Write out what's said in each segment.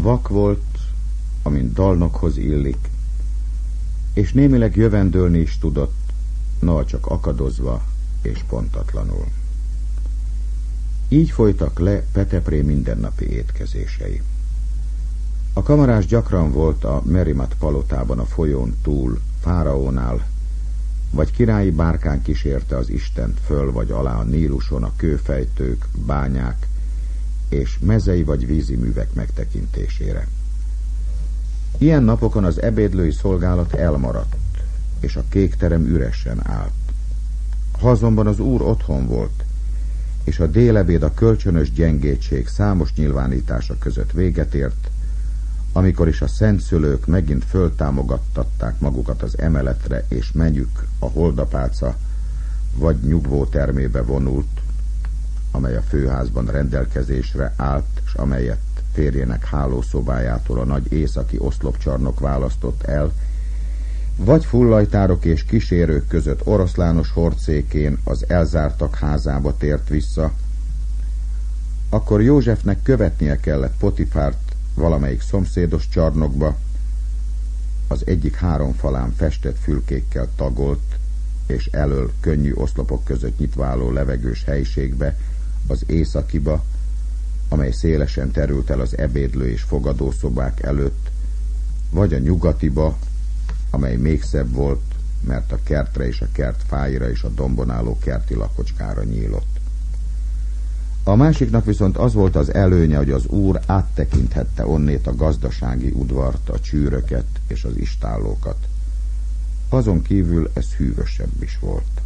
vak volt, amint dalnokhoz illik, és némileg jövendőlni is tudott, noha csak akadozva és pontatlanul. Így folytak le Petepré mindennapi étkezései. A kamarás gyakran volt a Merimat palotában a folyón túl, Fáraónál, vagy királyi bárkán kísérte az Istent föl vagy alá a Níluson a kőfejtők, bányák és mezei vagy vízi művek megtekintésére. Ilyen napokon az ebédlői szolgálat elmaradt, és a kékterem üresen állt. Ha azonban az úr otthon volt, és a délebéd a kölcsönös gyengétség számos nyilvánítása között véget ért, amikor is a szentszülők megint föltámogattatták magukat az emeletre, és menyük a holdapálca vagy nyugvó termébe vonult, amely a főházban rendelkezésre állt, és amelyet férjének hálószobájától a nagy északi oszlopcsarnok választott el, vagy fullajtárok és kísérők között oroszlános hordszékén az elzártak házába tért vissza, akkor Józsefnek követnie kellett Potifárt valamelyik szomszédos csarnokba, az egyik 3 falán festett fülkékkel tagolt, és elöl könnyű oszlopok között nyitváló levegős helyiségbe, az északiba, amely szélesen terült el az ebédlő és fogadószobák előtt, vagy a nyugatiba, amely még szebb volt, mert a kertre és a kert fáira és a dombon álló kerti lakocskára nyílott. A másiknak viszont az volt az előnye, hogy az úr áttekinthette onnét a gazdasági udvart, a csűröket és az istállókat. Azon kívül ez hűvösebb is volt.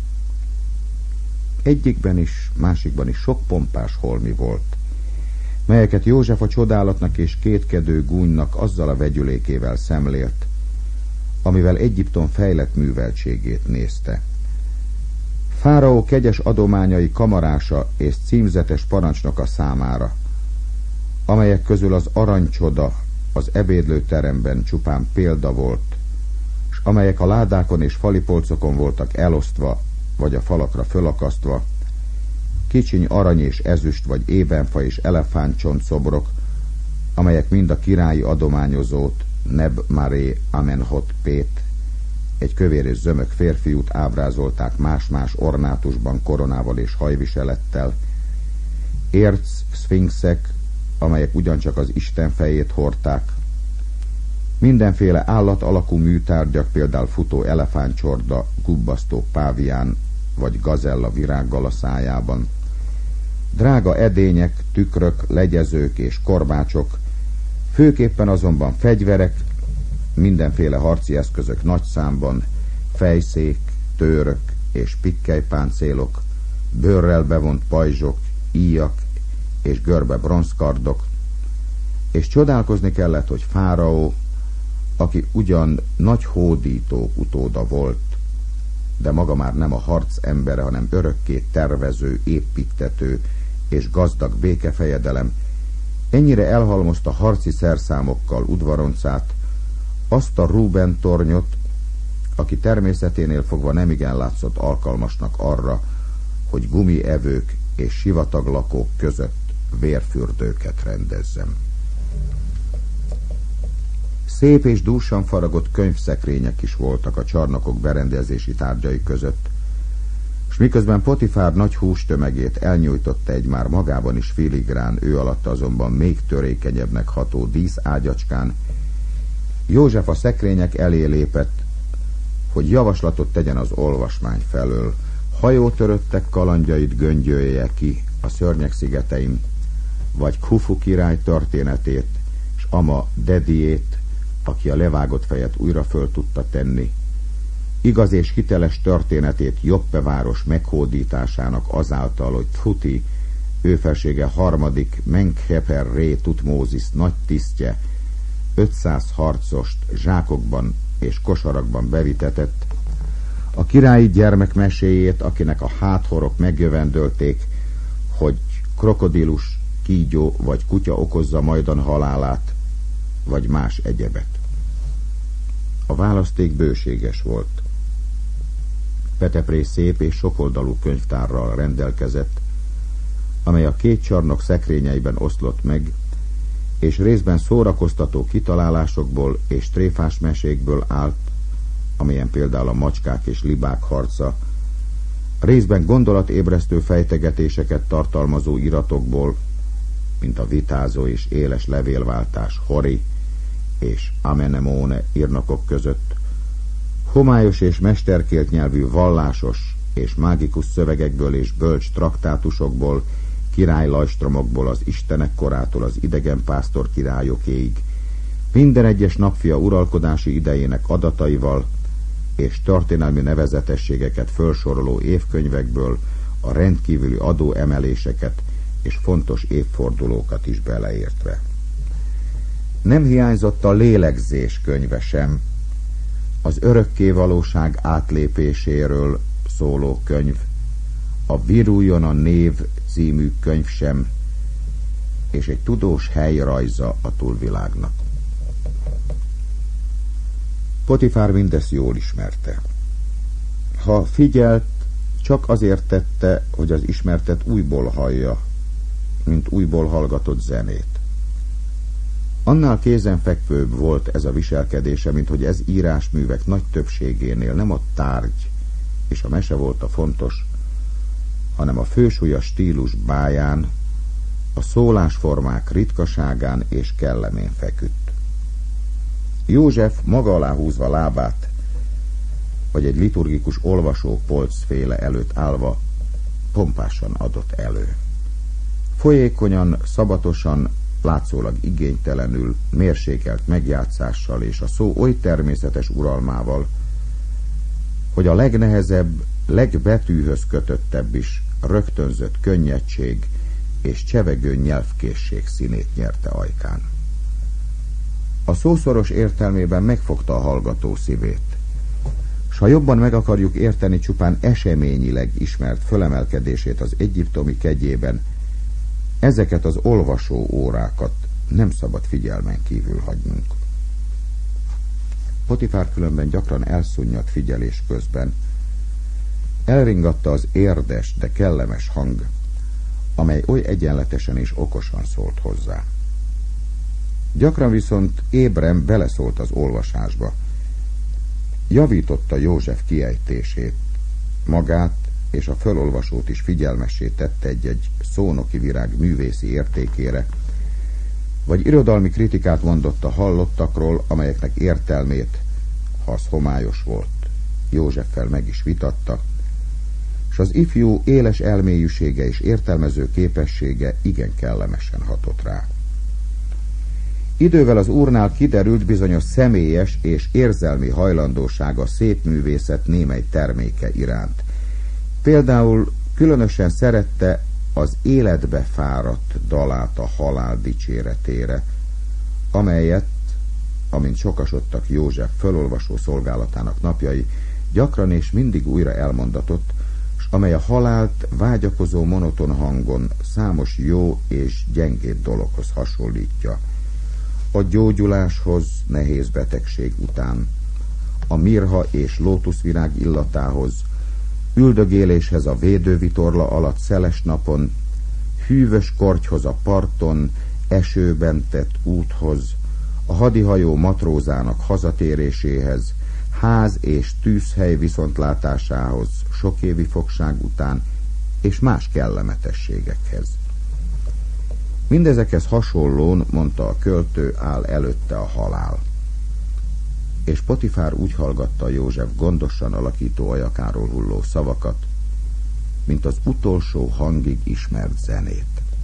Egyikben is, másikban is sok pompás holmi volt, melyeket József a csodálatnak és kétkedő gúnynak azzal a vegyülékével szemlélt, amivel Egyiptom fejlett műveltségét nézte. Fáraó kegyes adományai kamarása és címzetes parancsnoka számára, amelyek közül az aranycsoda az ebédlőteremben csupán példa volt, s amelyek a ládákon és falipolcokon voltak elosztva, vagy a falakra fölakasztva, kicsiny arany és ezüst vagy ébenfa és elefántcsont szobrok, amelyek mind a királyi adományozót, Neb-Maré Amenhotpét, egy kövér és zömök férfiút ábrázolták más-más ornátusban, koronával és hajviselettel, érc szfinxek, amelyek ugyancsak az Isten fejét hordták, mindenféle állat alakú műtárgyak, például futó elefántcsorda, gubbasztó pávián vagy gazella virággal a szájában, drága edények, tükrök, legyezők és korbácsok, főképpen azonban fegyverek, mindenféle harci eszközök nagy számban, fejszék, tőrök és pikkelypáncélok, bőrrel bevont pajzsok, íjak és görbe bronzkardok, és csodálkozni kellett, hogy Fáraó, aki ugyan nagy hódító utóda volt, de maga már nem a harc embere, hanem örökké tervező, építtető és gazdag békefejedelem, ennyire elhalmozta harci szerszámokkal udvaroncát, azt a Ruben tornyot, aki természeténél fogva nemigen látszott alkalmasnak arra, hogy gumievők és sivataglakók között vérfürdőket rendezzem. Szép és dúsan faragott könyvszekrények is voltak a csarnokok berendezési tárgyai között, s miközben Potifár nagy hústömegét elnyújtotta egy már magában is filigrán, ő alatt azonban még törékenyebbnek ható díszágyacskán, József a szekrények elé lépett, hogy javaslatot tegyen az olvasmány felől. Hajótöröttek kalandjait göngyölje ki a szörnyek szigetein, vagy Khufu király történetét, s ama Dediét, aki a levágott fejet újra föl tudta tenni, igaz és hiteles történetét Joppe város meghódításának azáltal, hogy Thuti, ő felsége 3. Menkheper Ré Tutmózis nagy tisztje 500 harcost zsákokban és kosarakban bevitetett, a királyi gyermek meséjét, akinek a háthorok megjövendölték, hogy krokodilus, kígyó vagy kutya okozza majdan halálát, vagy más egyebet. A választék bőséges volt. Petepré szép és sokoldalú könyvtárral rendelkezett, amely a 2 csarnok szekrényeiben oszlott meg, és részben szórakoztató kitalálásokból és tréfás mesékből állt, amilyen például a macskák és libák harca, részben gondolatébresztő fejtegetéseket tartalmazó iratokból, mint a vitázó és éles levélváltás Hori és Amenemone írnokok között, homályos és mesterkélt nyelvű vallásos és mágikus szövegekből és bölcs traktátusokból, királylajstromokból az istenek korától az idegen pásztor királyokéig, minden egyes napfia uralkodási idejének adataival és történelmi nevezetességeket felsoroló évkönyvekből a rendkívüli adóemeléseket és fontos évfordulókat is beleértve. Nem hiányzott a lélegzés könyve sem, az örökké valóság átlépéséről szóló könyv, a Viruljon a név című könyv sem, és egy tudós helyrajza a túlvilágnak. Potifár mindezt jól ismerte. Ha figyelt, csak azért tette, hogy az ismertet újból hallja, mint újból hallgatott zenét. Annál kézenfekvőbb volt ez a viselkedése, mint hogy ez írásművek nagy többségénél nem a tárgy és a mese volt a fontos, hanem a fősúlya stílus báján, a szólásformák ritkaságán és kellemén feküdt. József maga alá húzva lábát, vagy egy liturgikus olvasó polcféle előtt állva, pompásan adott elő. Folyékonyan, szabatosan, látszólag igénytelenül, mérsékelt megjátszással és a szó oly természetes uralmával, hogy a legnehezebb, legbetűhöz kötöttebb is rögtönzött könnyedség és csevegő nyelvkészség színét nyerte ajkán. A szószoros értelmében megfogta a hallgató szívét, s ha jobban meg akarjuk érteni csupán eseményileg ismert fölemelkedését az egyiptomi kegyében, ezeket az olvasó órákat nem szabad figyelmen kívül hagynunk. Potifár különben gyakran elszunnyad figyelés közben. Elringatta az érdes, de kellemes hang, amely oly egyenletesen és okosan szólt hozzá. Gyakran viszont ébren beleszólt az olvasásba. Javította József kiejtését, magát és a fölolvasót is figyelmessé tette egy szónoki virág művészi értékére, vagy irodalmi kritikát mondott a hallottakról, amelyeknek értelmét, ha az homályos volt, Józseffel meg is vitatta, s az ifjú éles elmélyűsége és értelmező képessége igen kellemesen hatott rá. Idővel az úrnál kiderült bizonyos személyes és érzelmi hajlandósága szép művészet némely terméke iránt. Például különösen szerette az életbe fáradt dalát a halál dicséretére, amelyet, amint sokasodtak József fölolvasó szolgálatának napjai, gyakran és mindig újra elmondatott, s amely a halált vágyakozó monoton hangon számos jó és gyengébb dologhoz hasonlítja. A gyógyuláshoz nehéz betegség után, a mirha és lótuszvirág illatához, üldögéléshez a védővitorla alatt szeles napon, hűvös kortyhoz a parton, esőben tett úthoz, a hadihajó matrózának hazatéréséhez, ház és tűzhely viszontlátásához sok évi fogság után, és más kellemetességekhez. Mindezekhez hasonlón, mondta a költő, áll előtte a halál. És Potifár úgy hallgatta József gondosan alakító ajakáról hulló szavakat, mint az utolsó hangig ismert zenét.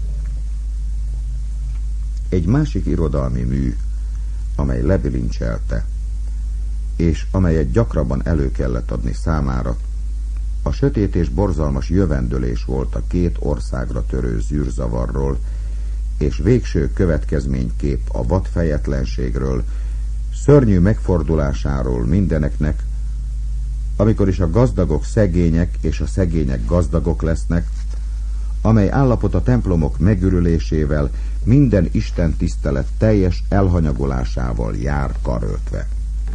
Egy másik irodalmi mű, amely lebilincselte, és amelyet gyakrabban elő kellett adni számára, a sötét és borzalmas jövendőlés volt a két országra törő zűrzavarról, és végső következménykép a vadfejetlenségről, szörnyű megfordulásáról mindeneknek, amikor is a gazdagok szegények és a szegények gazdagok lesznek, amely állapot a templomok megürülésével, minden Isten tisztelet teljes elhanyagolásával jár karöltve.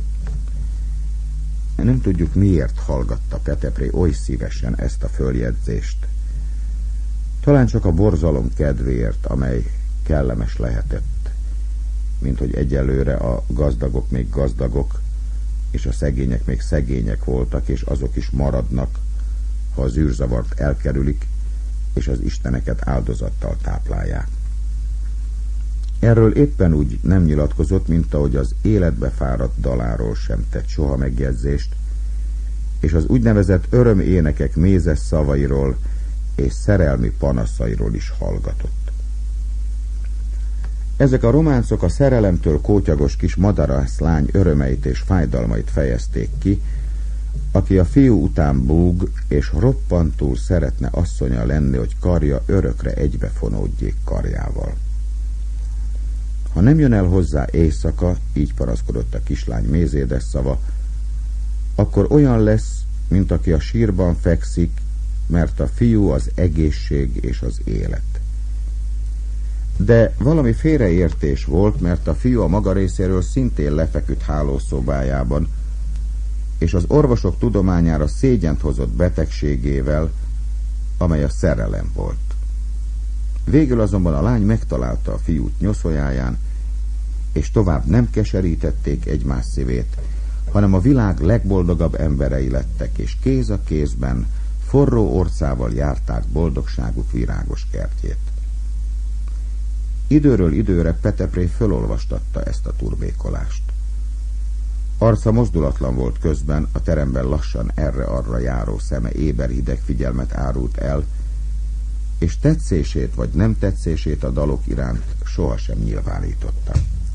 Nem tudjuk, miért hallgatta Petepré oly szívesen ezt a följegyzést. Talán csak a borzalom kedvéért, amely kellemes lehetett, mint hogy egyelőre a gazdagok még gazdagok, és a szegények még szegények voltak, és azok is maradnak, ha az űrzavart elkerülik, és az isteneket áldozattal táplálják. Erről éppen úgy nem nyilatkozott, mint ahogy az életbe fáradt daláról sem tett soha megjegyzést, és az úgynevezett öröménekek mézes szavairól és szerelmi panaszairól is hallgatott. Ezek a románcok a szerelemtől kótyagos kis madarász lány örömeit és fájdalmait fejezték ki, aki a fiú után búg, és roppantul szeretne asszonya lenni, hogy karja örökre egybefonódjék karjával. Ha nem jön el hozzá éjszaka, így panaszkodott a kislány mézédes szava, akkor olyan lesz, mint aki a sírban fekszik, mert a fiú az egészség és az élet. De valami félreértés volt, mert a fiú a maga részéről szintén lefeküdt hálószobájában, és az orvosok tudományára szégyent hozott betegségével, amely a szerelem volt. Végül azonban a lány megtalálta a fiút nyoszójáján, és tovább nem keserítették egymás szívét, hanem a világ legboldogabb emberei lettek, és kéz a kézben, forró orcával járták boldogságuk virágos kertjét. Időről időre Petepré fölolvastatta ezt a turbékolást. Arca mozdulatlan volt közben, a teremben lassan erre-arra járó szeme éber hideg figyelmet árult el, és tetszését vagy nem tetszését a dalok iránt sohasem nyilvánította.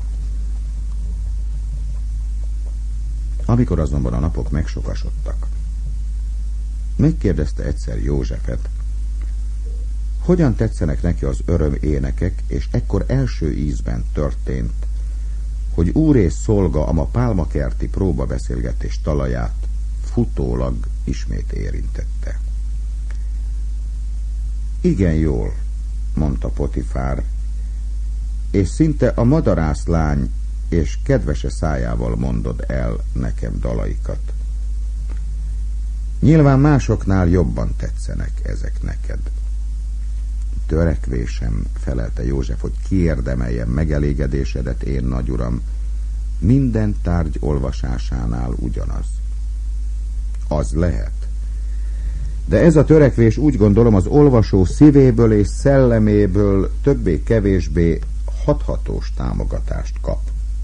Amikor azonban a napok megsokasodtak, megkérdezte egyszer Józsefet, hogyan tetszenek neki az öröménekek, és ekkor első ízben történt, hogy úr és szolga a ma pálmakerti próbabeszélgetés talaját futólag ismét érintette. Igen jól, mondta Potifár, és szinte a madarász lány és kedvese szájával mondod el nekem dalaikat. Nyilván másoknál jobban tetszenek ezek neked. Törekvésem, felelte József, hogy kiérdemeljem megelégedésedet, én nagyuram, minden tárgy olvasásánál ugyanaz. Az lehet. De ez a törekvés, úgy gondolom, az olvasó szívéből és szelleméből többé-kevésbé hathatós támogatást kap.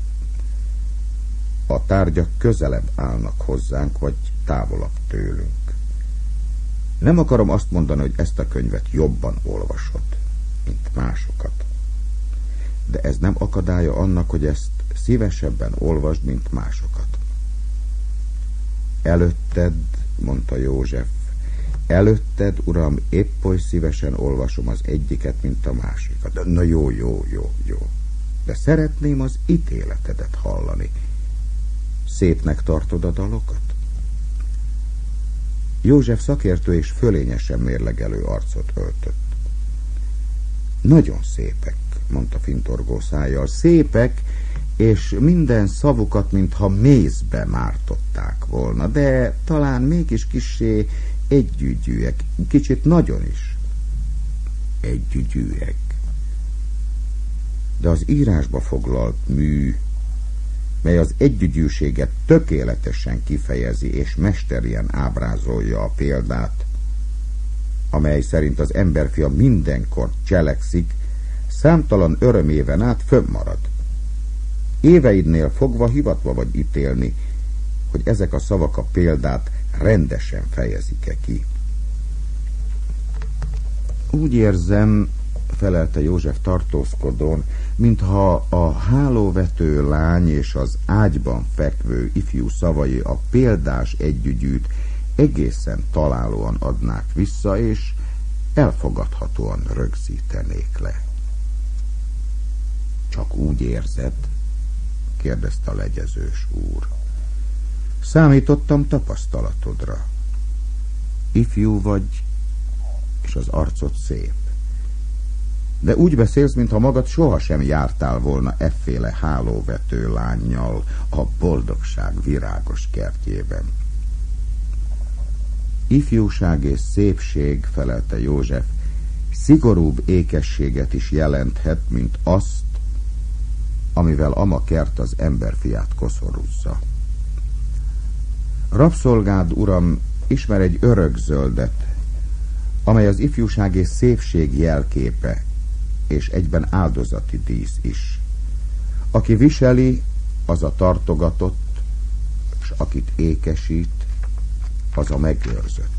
A tárgyak közelebb állnak hozzánk, vagy távolabb tőlünk. Nem akarom azt mondani, hogy ezt a könyvet jobban olvasod, mint másokat. De ez nem akadálya annak, hogy ezt szívesebben olvasd, mint másokat. Előtted, mondta József, előtted, uram, épp oly szívesen olvasom az egyiket, mint a másikat. Na jó. De szeretném az ítéletedet hallani. Szépnek tartod a dalokat? József szakértő és fölényesen mérlegelő arcot öltött. Nagyon szépek, mondta fintorgó szájjal. Szépek, és minden szavukat, mintha mézbe mártották volna, de talán mégis kissé együgyűek, kicsit nagyon is. Együgyűek. De az írásba foglalt mű, mely az együgyűséget tökéletesen kifejezi és mesterien ábrázolja a példát, amely szerint az emberfia mindenkor cselekszik, számtalan öröméven át fönnmarad. Éveidnél fogva hivatva vagy ítélni, hogy ezek a szavak a példát rendesen fejezik-e ki. Úgy érzem, felelte József tartózkodón, mintha a hálóvető lány és az ágyban fekvő ifjú szavai a példás együgyűt egészen találóan adnák vissza, és elfogadhatóan rögzítenék le. Csak úgy érzed? kérdezte a legyezős úr. Számítottam tapasztalatodra. Ifjú vagy, és az arcod szép. De úgy beszélsz, mintha magad sohasem jártál volna efféle hálóvető lánnyal a boldogság virágos kertjében. Ifjúság és szépség, felelte József, szigorúbb ékességet is jelenthet, mint azt, amivel ama kert az emberfiát koszorúzza. Rabszolgád, uram, ismer egy örökzöldet, amely az ifjúság és szépség jelképe, és egyben áldozati dísz is. Aki viseli, az a tartogatott, s akit ékesít, az a megőrzött.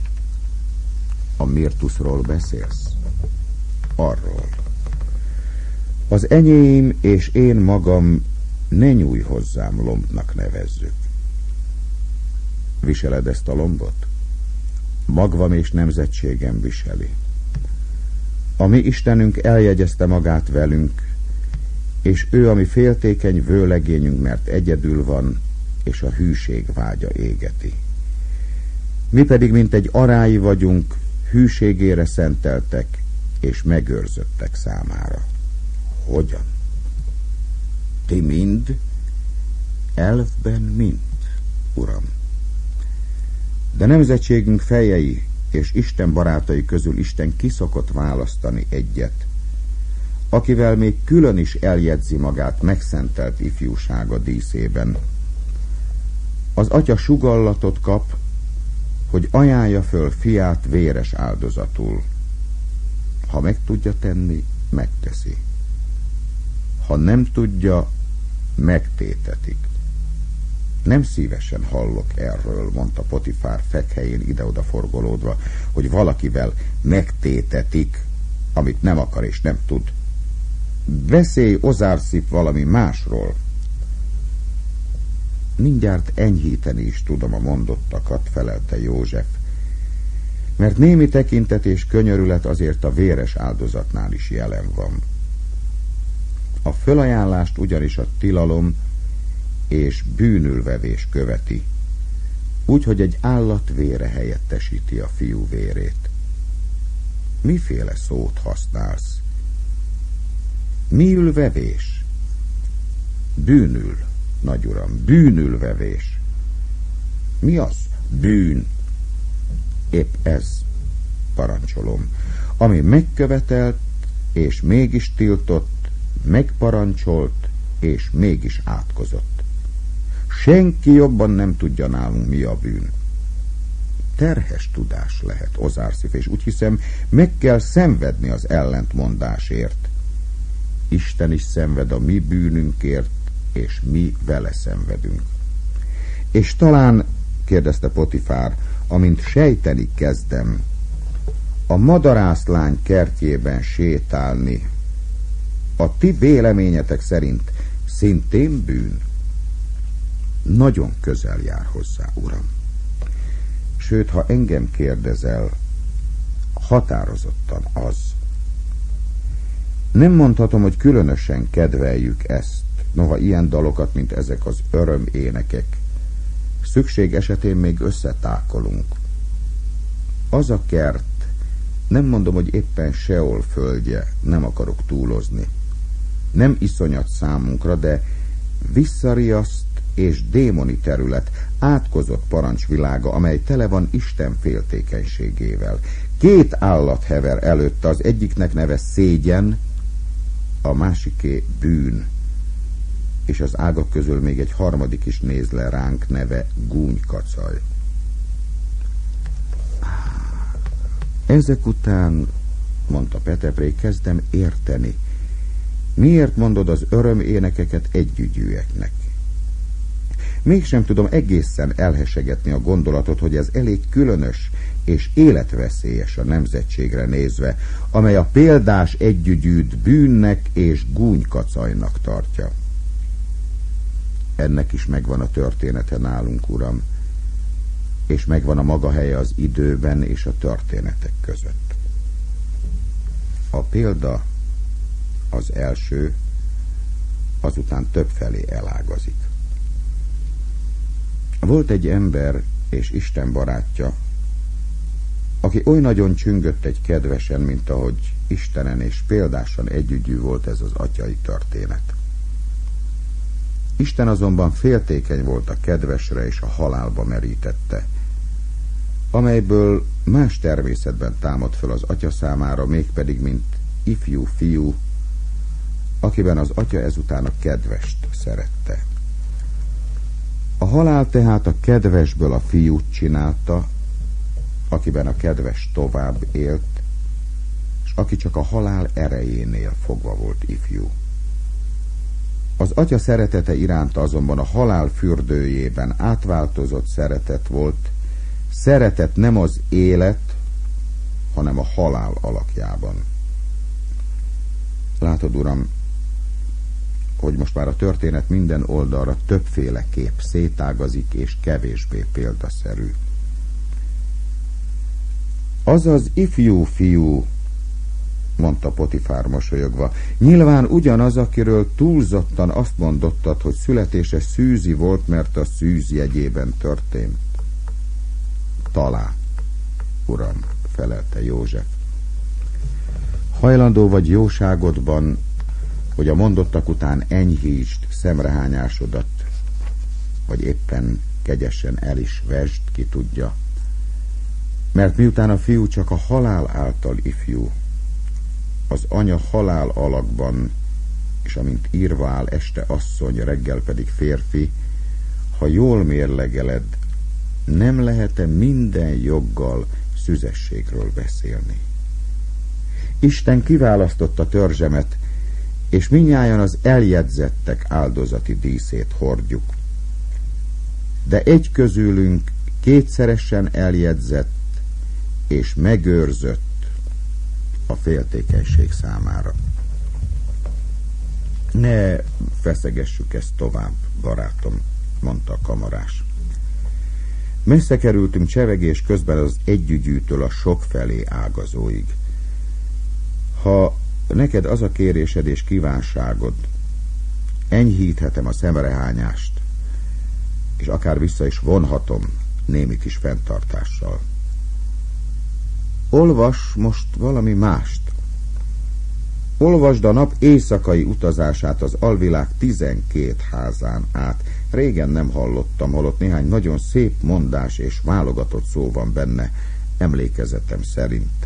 A mirtuszról beszélsz? Arról. Az enyém és én magam ne nyújj hozzám lombnak nevezzük. Viseled ezt a lombot? Magvam és nemzetségem viseli. A mi Istenünk eljegyezte magát velünk, és ő a mi féltékeny vőlegényünk, mert egyedül van, és a hűség vágya égeti. Mi pedig, mint egy arái vagyunk, hűségére szenteltek, és megőrzöttek számára. Hogyan? Ti mind? Elfben mind, uram. De nemzetségünk fejei és Isten barátai közül Isten kiszokott választani egyet, akivel még külön is eljegyzi magát megszentelt ifjúsága díszében. Az atya sugallatot kap, hogy ajánlja föl fiát véres áldozatul. Ha meg tudja tenni, megteszi. Ha nem tudja, megtétetik. Nem szívesen hallok erről, mondta Potifár fekhelyén ide-oda forgolódva, hogy valakivel megtétetik, amit nem akar és nem tud. Beszélj, Ozárszip, valami másról. Mindjárt enyhíteni is tudom a mondottakat, felelte József, mert némi tekintet és könyörület azért a véres áldozatnál is jelen van. A fölajánlást ugyanis a tilalom és bűnülvevés követi, úgyhogy egy állat vére helyettesíti a fiú vérét. Miféle szót használsz? Miülvevés? Bűnül, nagyuram, bűnülvevés. Mi az? Bűn. Épp ez, parancsolom, ami megkövetelt, és mégis tiltott, megparancsolt, és mégis átkozott. Senki jobban nem tudja nálunk, mi a bűn. Terhes tudás lehet, Ozárszif, és úgy hiszem, meg kell szenvedni az ellentmondásért. Isten is szenved a mi bűnünkért, és mi vele szenvedünk. És talán, kérdezte Potifár, amint sejteni kezdem, a madarászlány kertjében sétálni a ti véleményetek szerint szintén bűn? Nagyon közel jár hozzá, uram. Sőt, ha engem kérdezel, határozottan az. Nem mondhatom, hogy különösen kedveljük ezt, noha ilyen dalokat, mint ezek az öröménekek, szükség esetén még összetákolunk. Az a kert, nem mondom, hogy éppen Seol földje, nem akarok túlozni. Nem iszonyat számunkra, de visszariaszt és démoni terület, átkozott parancsvilága, amely tele van Isten féltékenységével. Két állat hever előtte, az egyiknek neve szégyen, a másiké bűn, és az ágak közül még egy harmadik is néz le ránk, neve gúnykacaj. Ezek után, mondta Petepré, kezdem érteni. Miért mondod az öröménekeket együgyűeknek? Mégsem tudom egészen elhesegetni a gondolatot, hogy ez elég különös és életveszélyes a nemzetségre nézve, amely a példás együgyűt bűnnek és gúnykacajnak tartja. Ennek is megvan a története nálunk, uram, és megvan a maga helye az időben és a történetek között. A példa az első, azután többfelé elágazik. Volt egy ember és Isten barátja, aki oly nagyon csüngött egy kedvesen, mint ahogy Istenen és példásan együgyű volt ez az atyai történet. Isten azonban féltékeny volt a kedvesre és a halálba merítette, amelyből más természetben támad föl az atya számára, mégpedig mint ifjú fiú, akiben az atya ezután a kedvest szerette. A halál tehát a kedvesből a fiút csinálta, akiben a kedves tovább élt, és aki csak a halál erejénél fogva volt ifjú. Az atya szeretete iránta azonban a halál fürdőjében átváltozott szeretet volt, szeretet nem az élet, hanem a halál alakjában. Látod, uram, hogy most már a történet minden oldalra többféle kép szétágazik, és kevésbé példaszerű. Az az ifjú fiú, mondta Potifár mosolyogva, nyilván ugyanaz, akiről túlzottan azt mondottad, hogy születése szűzi volt, mert a szűz jegyében történt. Talán, uram, felelte József. Hajlandó vagy jóságodban, hogy a mondottak után enyhítsd szemrehányásodat, vagy éppen kegyesen el is vesd, ki tudja. Mert miután a fiú csak a halál által ifjú, az anya halál alakban, és amint írva áll este asszony, reggel pedig férfi, ha jól mérlegeled, nem lehet-e minden joggal szüzességről beszélni? Isten kiválasztotta törzsemet, és mindnyájan az eljegyzettek áldozati díszét hordjuk. De egy közülünk kétszeresen eljegyzett és megőrzött a féltékenység számára. Ne feszegessük ezt tovább, barátom, mondta a kamarás. Messze kerültünk csevegés közben az együgyűtől a sokfelé ágazóig. Ha neked az a kérésed és kívánságod, enyhíthetem a szemrehányást, és akár vissza is vonhatom némi kis fenntartással. Olvas most valami mást. Olvasd a nap éjszakai utazását az alvilág 12 házán át. Régen nem hallottam, holott néhány nagyon szép mondás és válogatott szó van benne, emlékezetem szerint.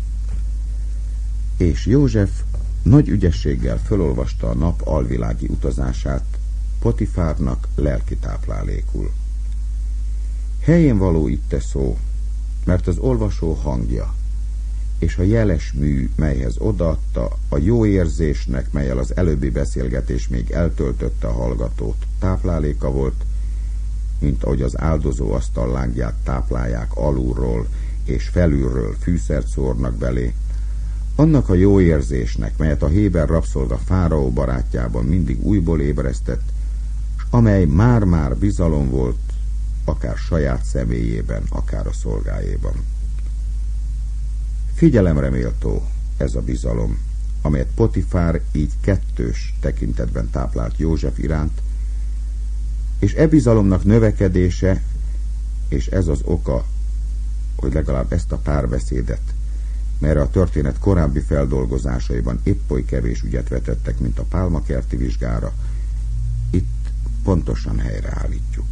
És József nagy ügyességgel fölolvasta a nap alvilági utazását Potifárnak lelki táplálékul. Helyén való itt szó, mert az olvasó hangja, és a jeles mű, melyhez odaadta, a jó érzésnek, melyel az előbbi beszélgetés még eltöltötte a hallgatót, tápláléka volt, mint ahogy az áldozó asztal lángját táplálják alulról és felülről fűszert szórnak belé, annak a jó érzésnek, melyet a héber rabszolga Fáraó barátjában mindig újból ébresztett, s amely már-már bizalom volt, akár saját személyében, akár a szolgájében. Figyelemre méltó ez a bizalom, amelyet Potifár így kettős tekintetben táplált József iránt, és e bizalomnak növekedése, és ez az oka, hogy legalább ezt a párbeszédet, melyre a történet korábbi feldolgozásaiban épp oly kevés ügyet vetettek, mint a pálmakerti vizsgára, itt pontosan helyreállítjuk.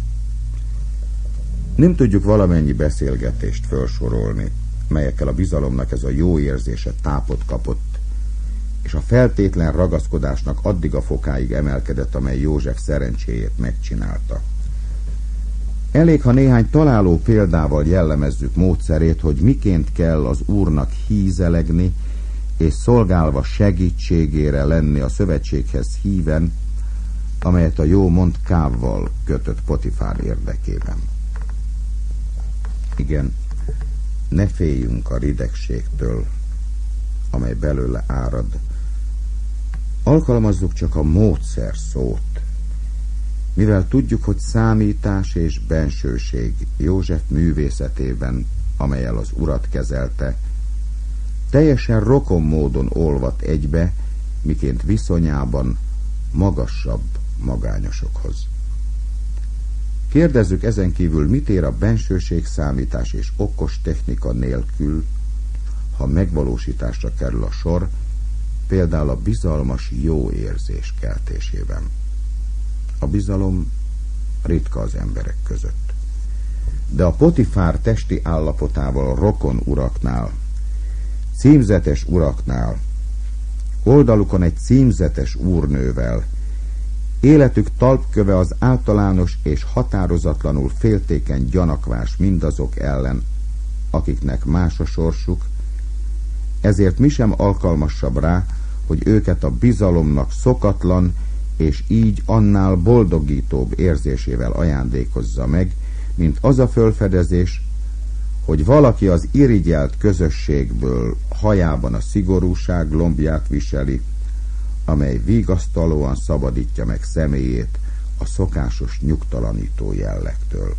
Nem tudjuk valamennyi beszélgetést felsorolni, melyekkel a bizalomnak ez a jó érzése tápot kapott, és a feltétlen ragaszkodásnak addig a fokáig emelkedett, amely József szerencséjét megcsinálta. Elég, ha néhány találó példával jellemezzük módszerét, hogy miként kell az Úrnak hízelegni, és szolgálva segítségére lenni a szövetséghez híven, amelyet a jó Montkávval kötött Potifár érdekében. Igen, ne féljünk a ridegségtől, amely belőle árad. Alkalmazzuk csak a módszer szót, mivel tudjuk, hogy számítás és bensőség József művészetében, amellyel az urat kezelte, teljesen rokon módon olvadt egybe, miként viszonyában magasabb magányosokhoz. Kérdezzük ezen kívül, mit ér a bensőség számítás és okos technika nélkül, ha megvalósításra kerül a sor, például a bizalmas jó érzés keltésében. A bizalom ritka az emberek között. De a Potifár testi állapotával rokon uraknál, címzetes uraknál, oldalukon egy címzetes úrnővel. Életük talpköve az általános és határozatlanul féltékeny gyanakvás mindazok ellen, akiknek más a sorsuk, ezért mi sem alkalmasabb rá, hogy őket a bizalomnak szokatlan és így annál boldogítóbb érzésével ajándékozza meg, mint az a felfedezés, hogy valaki az irigyelt közösségből hajában a szigorúság lombját viseli, amely vigasztalóan szabadítja meg személyét a szokásos nyugtalanító jellegtől.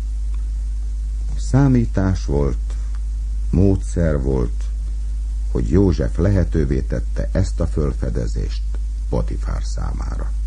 Számítás volt, módszer volt, hogy József lehetővé tette ezt a felfedezést Potifár számára.